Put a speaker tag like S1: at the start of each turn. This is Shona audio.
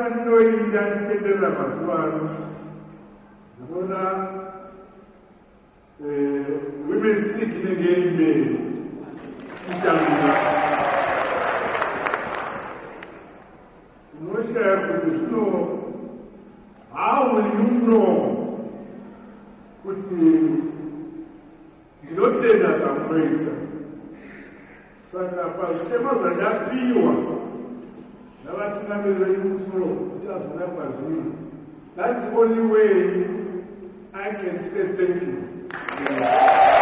S1: no identity della Maswaro. Allora, women speak in a game day. No share with you. How will you know? Put you don't say that I'm great. So I came that be that's the only way I can say thank you.